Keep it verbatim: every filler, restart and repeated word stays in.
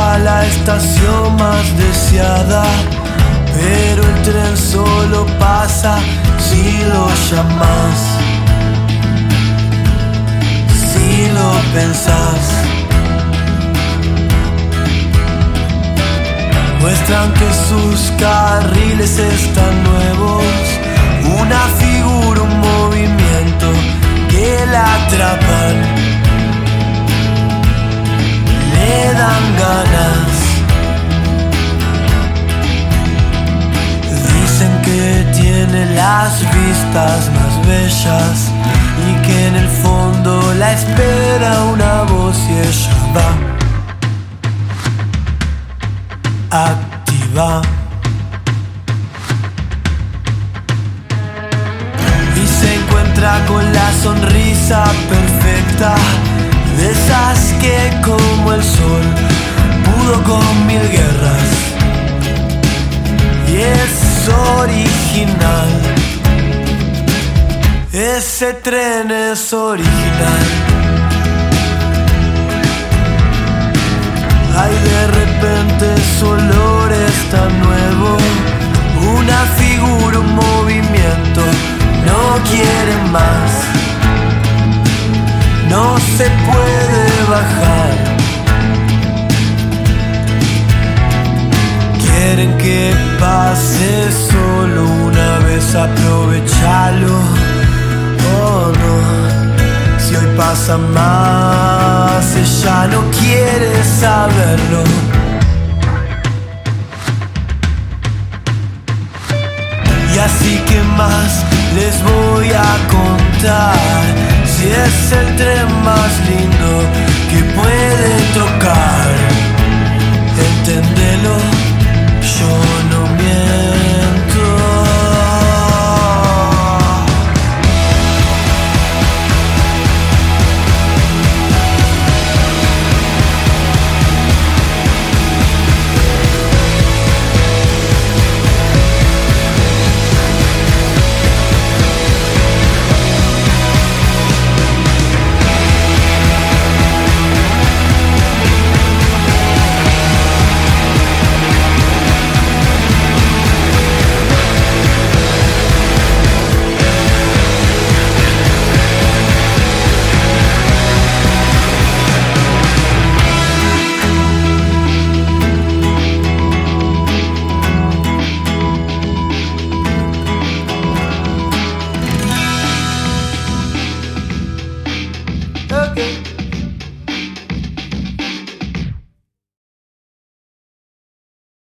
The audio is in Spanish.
llega a la estación más deseada, pero el tren solo pasa si lo llamas, si lo pensás. Muestran que sus carriles están nuevos, una figura, un movimiento que la atrapan, le dan ganas. Dicen que tiene las vistas más bellas y que en el fondo la espera una voz y ella va activa y se encuentra con la sonrisa perfecta, de esas que como el sol pudo con mil guerras y es original. Ese tren es original. Ay, de repente su olor es tan nuevo, una figura, un movimiento, no quieren más, no se puede bajar. Quieren que pase solo una vez, aprovechalo, oh no, si hoy pasa más, ella no quiere saberlo. Y así que más les voy a contar, si es el tren más lindo que puede tocar. Entendelo, yo no miento. Okay.